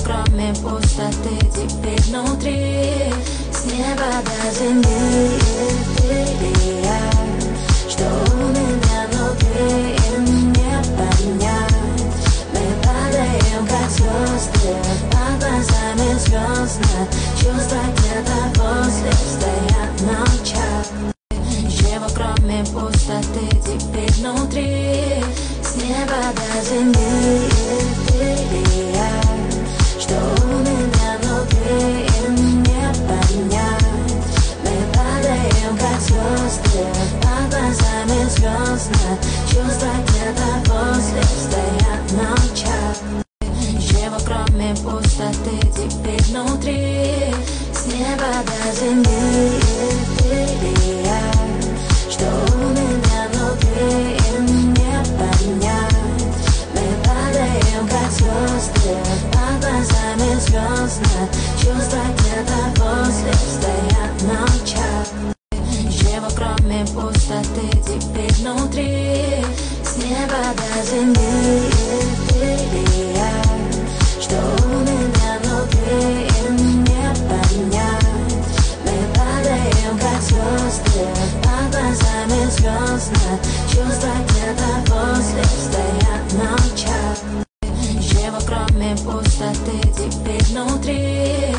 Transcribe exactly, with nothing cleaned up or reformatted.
кроме пустоты теперь внутри. С неба до земли ты и я, что у меня внутри им не понять. Мы падаем как звезды, под глазами звездно. Чувства где-то возле стоят, молчат. Чего кроме пустоты теперь внутри. С неба до земли ты и я, что у меня внутри им не понять. Мы падаем как звезды, под глазами звездно. Чувства где-то возле стоят, молчат. Чего кроме пустоты теперь внутри. С неба до земли ты и я, что у меня внутри им не понять. Мы падаем как звезды, под глазами звездно. Чувства где-то возле стоят, молчат. Чего кроме пустоты теперь внутри. С неба до земли ты и я, что у меня внутри им не понять. Мы падаем как звезды, под глазами звездно. Чувства где-то возле стоят, молчат. Чего кроме пустоты теперь внутри.